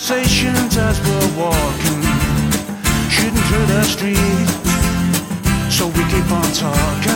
conversations as we're walking, shooting through the street. So we keep on talking.